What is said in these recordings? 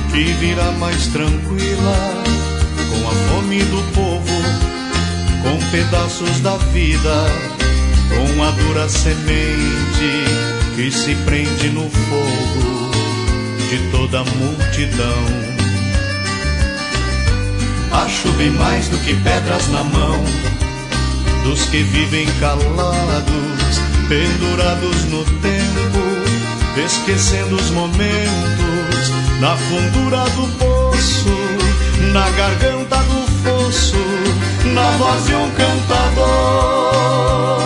que virá mais tranquila, com a fome do povo, com pedaços da vida, com a dura semente que se prende no fogo de toda a multidão. Acho bem mais do que pedras na mão dos que vivem calados, pendurados no tempo, esquecendo os momentos, na fundura do poço, na garganta do fosso, na voz de um cantador.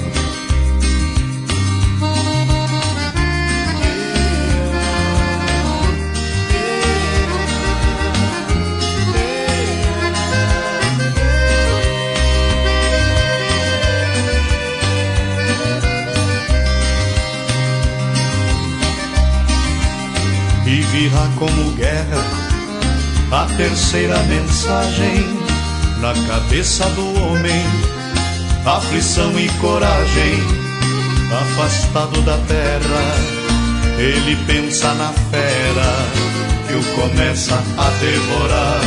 E virá como guerra a terceira mensagem na cabeça do homem, aflição e coragem. Afastado da terra, ele pensa na fera que o começa a devorar.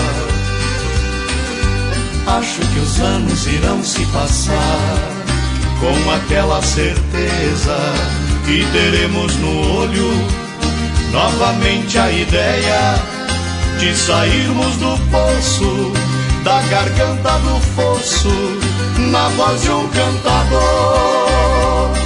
Acho que os anos irão se passar com aquela certeza que teremos no olho novamente a ideia de sairmos do poço, da garganta do fosso, na voz de um cantador.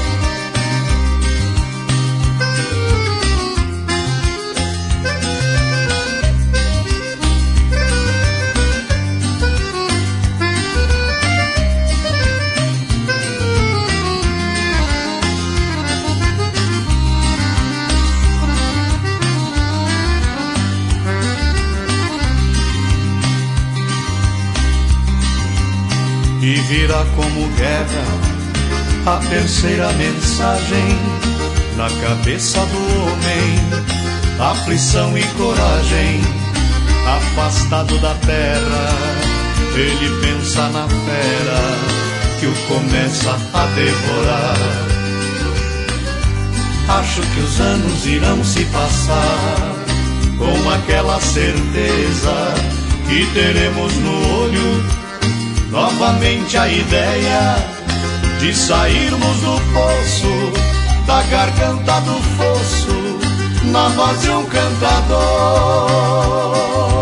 E virá como guerra a terceira mensagem na cabeça do homem, aflição e coragem. Afastado da terra, ele pensa na fera que o começa a devorar. Acho que os anos irão se passar com aquela certeza que teremos no olho novamente a ideia de sairmos do poço, da garganta do fosso, na voz de um cantador.